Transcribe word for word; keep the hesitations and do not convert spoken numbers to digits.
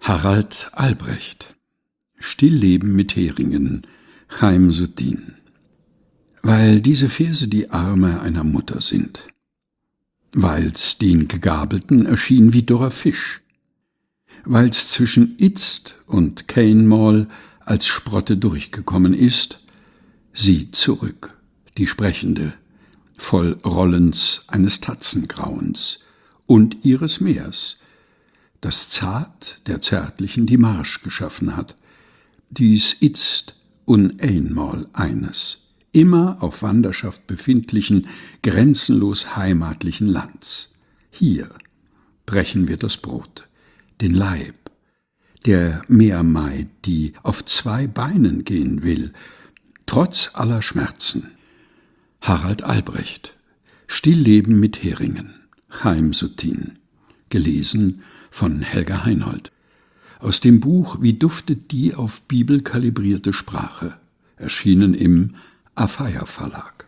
Harald Albrecht. Stillleben mit Heringen, Chaim Soutine. Weil diese Verse die Arme einer Mutter sind. Weil's den Gegabelten erschien wie dürrer Fisch. Weil's zwischen Itzt und Cainmall als Sprotte durchgekommen ist, sie zurück, die Sprechende, voll Rollens eines Tatzengrauens und ihres Meers, das zart der Zärtlichen die Marsch geschaffen hat, dies Itzt und einmal eines, immer auf Wanderschaft befindlichen, grenzenlos heimatlichen Lands. Hier brechen wir das Brot, den Leib, der Meermaid, die auf zwei Beinen gehen will, trotz aller Schmerzen. Harald Albrecht. Stillleben mit Heringen, Chaim Soutine. Gelesen von Helga Heinold. Aus dem Buch Wie duftet die auf Bibel kalibrierte Sprache, erschienen im Afeier Verlag.